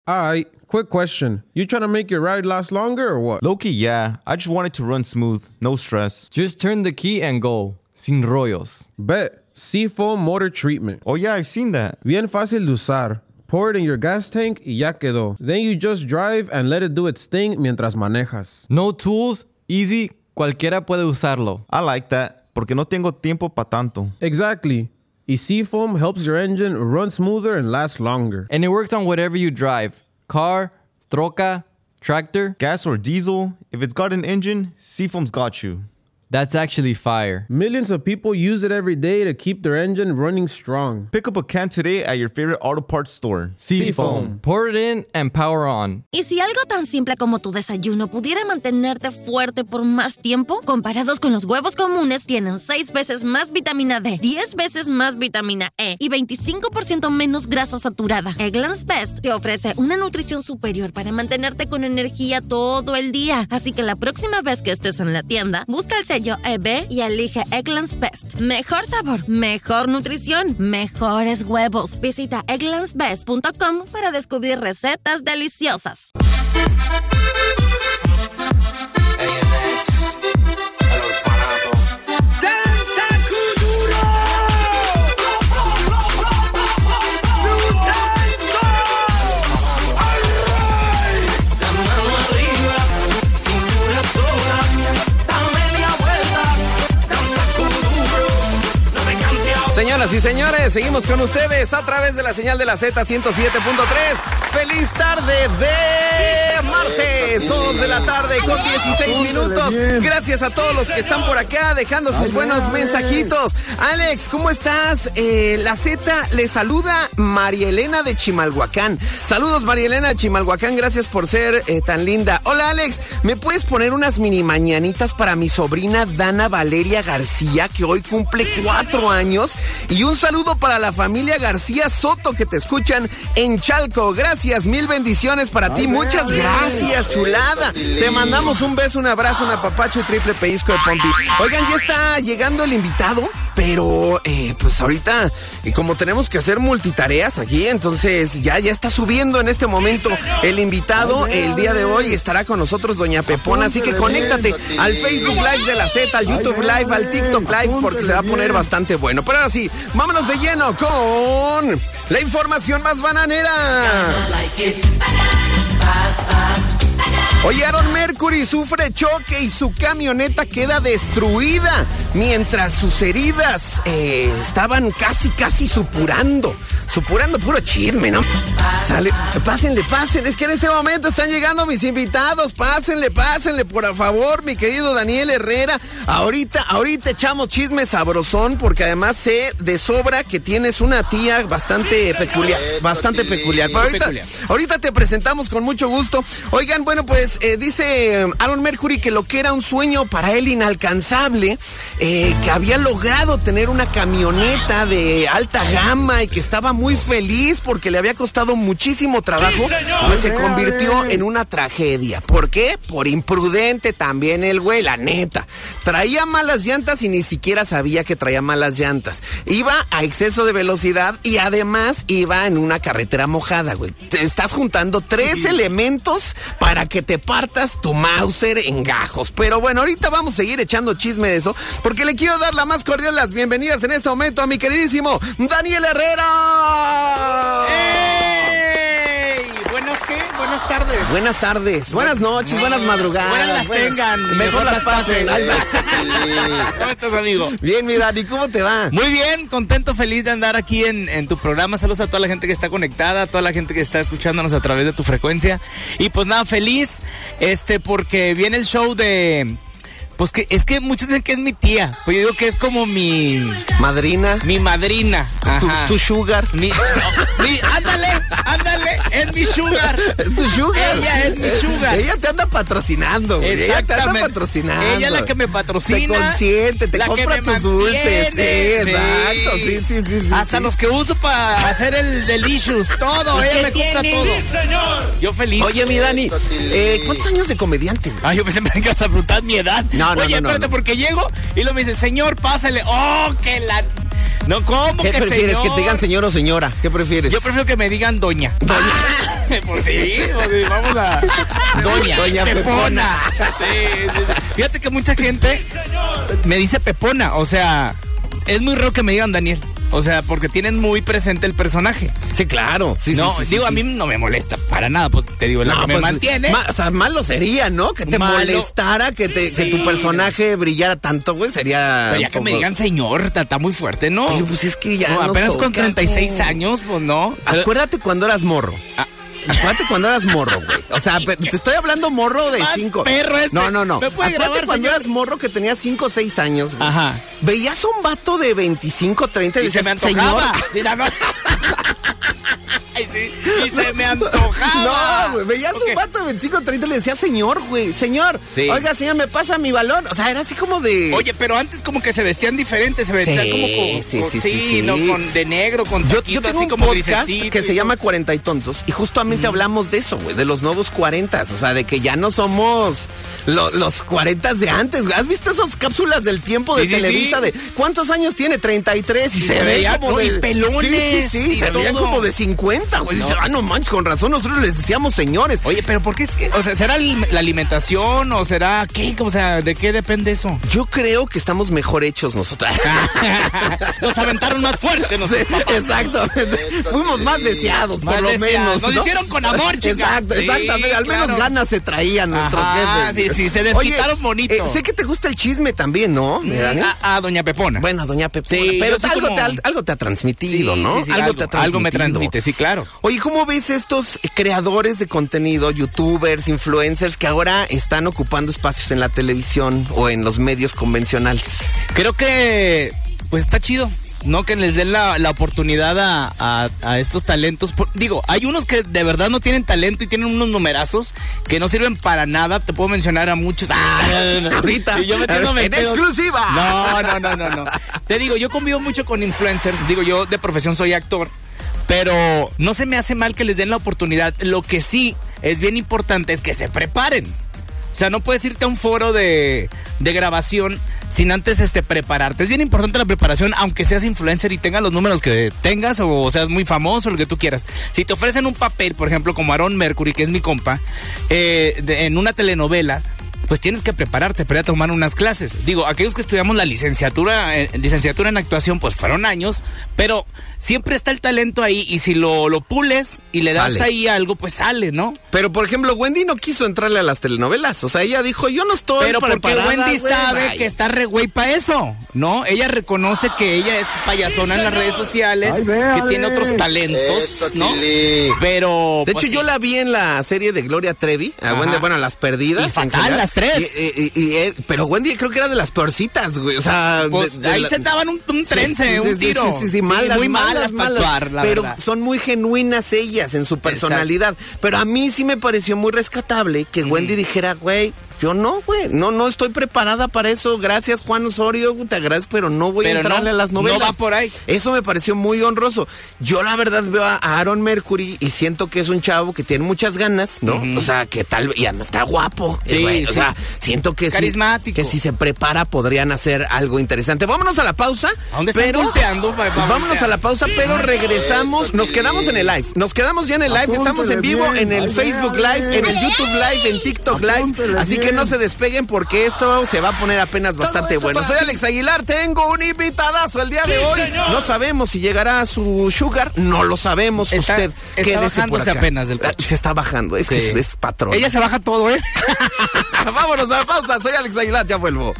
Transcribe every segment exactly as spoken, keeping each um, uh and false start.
Alright, quick question. You trying to make your ride last longer or what? Low-key, yeah. I just want it to run smooth. No stress. Just turn the key and go. Sin rollos. Bet. Seafoam Motor Treatment. Oh, yeah, I've seen that. Bien fácil de usar. Pour it in your gas tank y ya quedó. Then you just drive and let it do its thing mientras manejas. No tools, easy, cualquiera puede usarlo. I like that, porque no tengo tiempo pa' tanto. Exactly. Y Seafoam helps your engine run smoother and last longer. And it works on whatever you drive. Car, troca, tractor. Gas or diesel, if it's got an engine, Seafoam's got you. That's actually fire. Millions of people use it every day to keep their engine running strong. Pick up a can today at your favorite auto parts store. Seafoam. Pour it in and power on. ¿Y si algo tan simple como tu desayuno pudiera mantenerte fuerte por más tiempo? Comparados con los huevos comunes, tienen seis veces más vitamina D, diez veces más vitamina E y veinticinco por ciento menos grasa saturada. Eggland's Best te ofrece una nutrición superior para mantenerte con energía todo el día. Así que la próxima vez que estés en la tienda, busca el sello E B y elige Eggland's Best. Mejor sabor, mejor nutrición, mejores huevos. Visita egglands best punto com para descubrir recetas deliciosas. Señoras y señores, seguimos con ustedes a través de la señal de la Z ciento siete punto tres. ¡Feliz tarde de martes! dos de la tarde con dieciséis minutos. Gracias a todos los que están por acá dejando sus buenos mensajitos. Alex, ¿cómo estás? Eh, la Z le saluda María Elena de Chimalhuacán. Saludos, María Elena de Chimalhuacán. Gracias por ser eh, tan linda. Hola, Alex. ¿Me puedes poner unas mini mañanitas para mi sobrina Dana Valeria García, que hoy cumple cuatro años? Y un saludo para la familia García Soto que te escuchan en Chalco. Gracias, mil bendiciones para ti. Muchas gracias, chulada. Te mandamos un beso, un abrazo, un apapacho y triple pellizco de Pompi. Oigan, ya está llegando el invitado, pero eh, pues ahorita, y como tenemos que hacer multitareas aquí, entonces ya, ya está subiendo en este momento el invitado. El día de hoy estará con nosotros doña Pepona, así que conéctate al Facebook Live de la Z, al YouTube Live, al TikTok Live, porque se va a poner bastante bueno. Pero ahora sí, vámonos de lleno con la información más bananera. Oye, Aaron Mercury sufre choque y su camioneta queda destruida mientras sus heridas eh, estaban casi, casi supurando. Supurando, puro chisme, ¿no? Sale, pásenle, pásenle. Es que en este momento están llegando mis invitados. Pásenle, pásenle, por favor, mi querido Daniel Herrera. Ahorita, ahorita echamos chisme sabrosón, porque además sé de sobra que tienes una tía bastante peculiar. Bastante peculiar. Pero ahorita, ahorita te presentamos con mucho gusto. Oigan, bueno, pues eh, dice Aaron Mercury que lo que era un sueño para él inalcanzable, eh, que había logrado tener una camioneta de alta gama y que estaba muy feliz porque le había costado muchísimo trabajo, pues se convirtió en una tragedia. ¿Por qué? Por imprudente también el güey, la neta. Traía malas llantas y ni siquiera sabía que traía malas llantas. Iba a exceso de velocidad y además iba en una carretera mojada, güey. Te estás juntando tres elementos para que te partas tu Mauser en gajos. Pero bueno, ahorita vamos a seguir echando chisme de eso, porque le quiero dar la más cordial las bienvenidas en este momento a mi queridísimo Daniel Herrera. ¡Ey! ¿Buenas qué? Buenas tardes. Buenas tardes, buenas noches, buenas madrugadas. Buenas las buenas, tengan. Mejor las pasen. Ahí está. ¿Cómo estás, amigo? Bien, mi Dani, ¿cómo te va? Muy bien, contento, feliz de andar aquí en, en tu programa. Saludos a toda la gente que está conectada, a toda la gente que está escuchándonos a través de tu frecuencia. Y pues nada, feliz, este, porque viene el show de... Pues que es que muchos dicen que es mi tía. Pues yo digo que es como mi... Madrina. Mi madrina. Tu, tu sugar. Mi, no, mi, ándale, ándale, es mi sugar. Es tu sugar. Ella es mi sugar. Ella te anda patrocinando, güey. Ella te anda patrocinando. Ella es la que me patrocina. Te consiente, te compra tus mantiene, dulces. Sí, exacto, sí, sí, sí. sí Hasta sí. los que uso para hacer el delicious, todo. Ella me compra todo. Sí, señor. Yo feliz. Oye, mi Dani, eh, ¿cuántos años de comediante? Ay, yo pensé que me ibas a preguntar mi edad. No, no, Oye, no, no, espérate, no. porque llego y lo me dice, señor, pásale. Oh, que la... No, ¿cómo ¿Qué que prefieres? señor? ¿Que te digan señor o señora? ¿Qué prefieres? Yo prefiero que me digan doña. Doña. Pues sí, pues sí, vamos a... Doña, Doña Pepona. Sí, sí, sí. Fíjate que mucha gente me dice Pepona, o sea, es muy raro que me digan Daniel. O sea, porque tienen muy presente el personaje. Sí, claro. Sí, no, sí, sí, digo, sí, a mí sí. no me molesta para nada, pues te digo, es la No, que me pues, mantiene. ma- o sea, malo sería, ¿no? Que te Malo. molestara, que, te, que Sí. tu personaje brillara tanto, güey, sería... Pero ya un que me poco- digan señor, está, está muy fuerte, ¿no? Oye, pues es que ya No, nos apenas con toca, treinta y seis güey. años, pues no. Pero- Acuérdate cuando eras morro. Ah. Acuérdate cuando eras morro, güey. O sea, pe- te estoy hablando morro de Más cinco. perro este. No, no, no. ¿Me puede Acuérdate grabar, cuando señor? eras morro que tenías cinco o seis años, güey. Ajá. Veías a un vato de veinticinco, treinta y, Y se decías, me antojaba. señor. Sí, no, no. Ay, sí. Y se me antojaba. No, güey, veías Ok. un vato de veinticinco, treinta y le decías, señor, güey, señor. Sí. Oiga, señor, ¿me pasa mi balón? O sea, era así como de... Oye, pero antes como que se vestían diferentes, se vestían Sí, como con, sí, con- sí, sí, sí. no, con de negro, con Yo, saquito, yo tengo así un como podcast grisecito que y se todo. llama cuarenta y tontos y justamente hablamos de eso, güey, de los nuevos cuarentas, o sea, de que ya no somos lo- los cuarentas de antes, güey. ¿Has visto esas cápsulas del tiempo de Sí, sí, Televisa sí. de cuántos años tiene? treinta y tres y, Y se, se ve veía, como no, de y pelones Sí, sí, sí, y se veían todo. como de cincuenta, güey. Dice, ah, no manches, con razón nosotros les decíamos señores. Oye, pero ¿por qué es que, o sea, será el- la alimentación o será qué? O sea, ¿de qué depende eso? Yo creo que estamos mejor hechos nosotros. Nos aventaron más fuerte, Sí, nuestros papás. exactamente. Fuimos más deseados, Más por lo deseados. menos. Nos ¿no? hicieron con amor, chica. Exacto, Sí, exactamente. Al menos claro. ganas se traían nuestros Ajá, jefes. sí, sí, se desquitaron bonito. eh, sé que te gusta el chisme también, ¿no? Mm, Dani? a, a Doña Pepona. Bueno, doña Pepona, Sí, pero yo soy algo, como- te, ha- algo te ha transmitido, Sí, ¿no? sí, sí, algo, algo, te ha transmitido. algo me transmite, sí, claro. Oye, ¿cómo ves estos creadores de contenido, youtubers, influencers, que ahora están ocupando espacios en la televisión o en los medios convencionales? Creo que, pues está chido, ¿no? Que les den la, la oportunidad a, a- a estos talentos. Por- digo, hay unos que de verdad no tienen talento y tienen unos numerazos que no sirven para nada. Te puedo mencionar a muchos. ¡Ah! no, no, no. Ahorita, Y yo metiéndome en pedos. exclusiva. No, no, no, no, no. Te digo, yo convivo mucho con influencers. Digo, yo de profesión soy actor. Pero no se me hace mal que les den la oportunidad. Lo que sí es bien importante es que se preparen. O sea, no puedes irte a un foro de, de grabación sin antes este, prepararte. Es bien importante la preparación, aunque seas influencer y tengas los números que tengas o seas muy famoso, lo que tú quieras. Si te ofrecen un papel, por ejemplo, como Aaron Mercury, que es mi compa, eh, de- en una telenovela, pues tienes que prepararte para ir a tomar unas clases. Digo, aquellos que estudiamos la licenciatura, eh, licenciatura en actuación, pues fueron años, pero siempre está el talento ahí y si lo, lo pules y le das Sale. ahí algo, pues sale, ¿no? Pero, por ejemplo, Wendy no quiso entrarle a las telenovelas. O sea, ella dijo, yo no estoy Pero porque preparada, Wendy güey, sabe bye. que está re güey para eso, ¿no? Ella reconoce que ella es payasona en las redes sociales, que tiene otros talentos, Eso, ¿no? Tili. Pero... De pues, hecho, yo sí. la vi en la serie de Gloria Trevi, a Ajá. Wendy, bueno, Las Perdidas. Y en fatal, general. las tres. Y- y- y- y- pero Wendy creo que era de las peorcitas, güey. O sea, Pues de- de ahí la- se daban un, un Sí, trence, sí, sí, un sí, tiro. Sí, sí, sí, malas, muy malas, malas para malas. actuar, la Pero verdad. son muy genuinas ellas en su personalidad. Pero a mí sí me pareció muy rescatable que Wendy dijera, güey, yo no, güey, no, no estoy preparada para eso. Gracias, Juan Osorio, te agradezco, pero no voy Pero a entrarle no, a las novelas. no va por ahí. Eso me pareció muy honroso. Yo la verdad veo a Aaron Mercury y siento que es un chavo que tiene muchas ganas, ¿no? Ujú. O sea, que tal vez, y además está guapo. el Sí, güey. O sí. sea, siento que Es sí- carismático. que si se prepara podrían hacer algo interesante. Vámonos a la pausa. ¿A dónde están pero volteando? Pa- pa- Vámonos a la pausa, pero regresamos. Nos quedamos en el live. Nos quedamos ya en el live. Estamos en vivo en el Facebook Live, en el YouTube Live, en TikTok Live. Así que no se despeguen porque esto se va a poner apenas bastante bueno. Soy Alex Aguilar, tengo un invitadazo el día de hoy. No sabemos si llegará a su sugar, no lo sabemos. Está- Usted está quédese por bajándose acá. apenas del coche. Ah, Se está bajando, es que Sí. es, es patrón. Ella se baja todo, ¿eh? Vámonos a la pausa. Soy Alex Aguilar, ya vuelvo.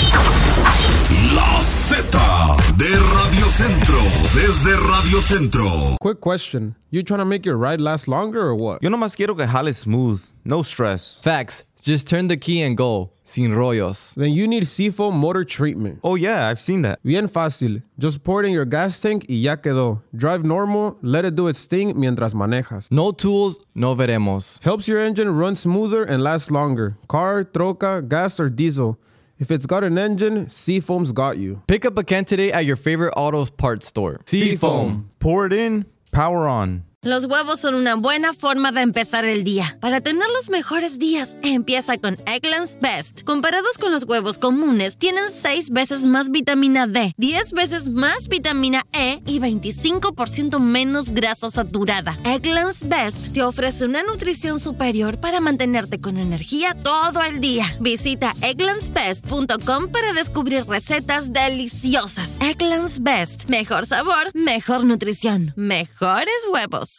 La Z de Radio Centro, desde Radio Centro. Quick question. You trying to make your ride last longer or what? Yo nomás quiero que jale smooth, no stress. Facts. Just turn the key and go. Sin rollos. Then you need Seafoam Motor Treatment. Oh yeah, I've seen that. Bien fácil. Just pour it in your gas tank y ya quedó. Drive normal, let it do its thing mientras manejas. No tools, no veremos. Helps your engine run smoother and last longer. Car, troca, gas, or diesel. If it's got an engine, Seafoam's got you. Pick up a can today at your favorite auto parts store. Pour it in, power on. Los huevos son una buena forma de empezar el día. Para tener los mejores días, empieza con Eggland's Best. Comparados con los huevos comunes, tienen seis veces más vitamina D, diez veces más vitamina E y veinticinco por ciento menos grasa saturada. Eggland's Best te ofrece una nutrición superior para mantenerte con energía todo el día. Visita egglands best punto com para descubrir recetas deliciosas. Eggland's Best. Mejor sabor, mejor nutrición, mejores huevos.